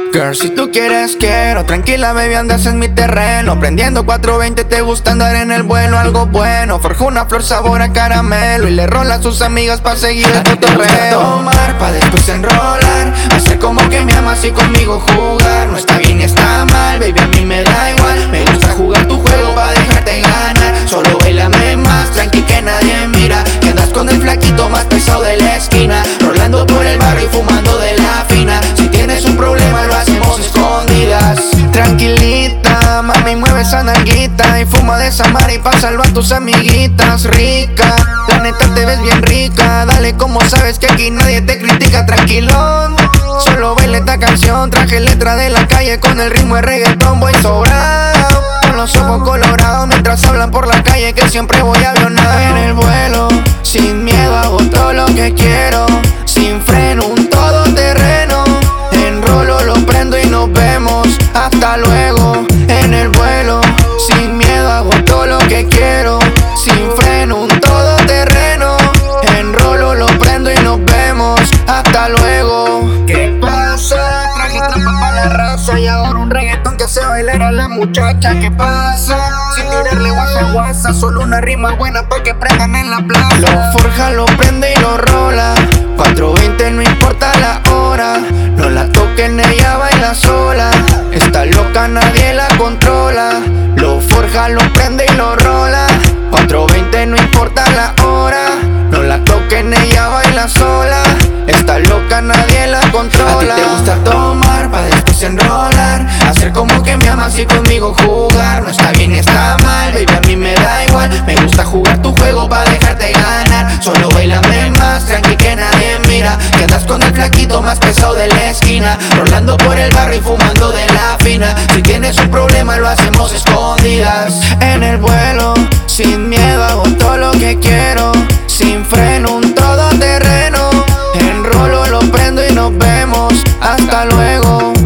Girl, si tú quieres, quiero. Tranquila, baby, andas en mi terreno. Prendiendo 420, te gusta andar en el vuelo. Algo bueno, forja una flor sabor a caramelo y le rola a sus amigas pa' seguir el cotorreo. Tomar pa' después enrolar, hacer como que me amas y conmigo jugar. No está bien ni está mal, baby, a mí me da igual. Me gusta jugar tu juego pa' dejarte ganar. Solo bailame más, tranqui que nadie mira. Que andas con el flaquito más pesado de la esquina, rolando por el barrio y fumando de la fina. Si tienes un problema lo hacemos escondidas. Tranquilita, mami, mueve esa nalguita y fuma de esa mar y pásalo a tus amiguitas. Rica, la neta te ves bien rica. Dale, como sabes que aquí nadie te critica. Tranquilón, solo baila esta canción. Traje letra de la calle con el ritmo de reggaetón. Voy sobrado, con los ojos colorados mientras hablan por la calle que siempre voy avionado. En el vuelo, sin miedo hago todo lo que quiero. Sin freno, un todoterreno. Enrolo, lo prendo y nos vemos. Hasta luego. En el vuelo, sin miedo hago todo lo que quiero. Sin freno, un todoterreno. Enrolo, lo prendo y nos vemos. Hasta luego. ¿Qué pasa? Traje trampa para la raza y ahora un reggaetón que hace bailar a la muchacha. ¿Qué pasa? Sin tirarle guasa, solo una rima buena pa' que prendan en la plaza. Lo forja, lo prende y lo rola. 420 no importa la hora. No la toquen, ella baila sola. Está loca, nadie la controla. Lo forja, lo prende y lo rola. 420 no importa la hora. No la toquen, ella baila sola. Está loca, nadie la controla. A ti te gusta tomar pa' después enrolar, hacer como que me amas y conmigo jugar. No está bien, está mal, baby, a mí me da igual. Me gusta jugar tu juego pa' dejarte ganar. Solo bailame más, tranqui que nadie mira. Que andas con el flaquito más pesado de la esquina, rolando por el barrio y fumando de la fina. Si tienes un problema lo hacemos escondidas. En el vuelo, sin miedo hago todo lo que quiero. Sin freno, un todoterreno. Enrolo, lo prendo y nos vemos. Hasta luego.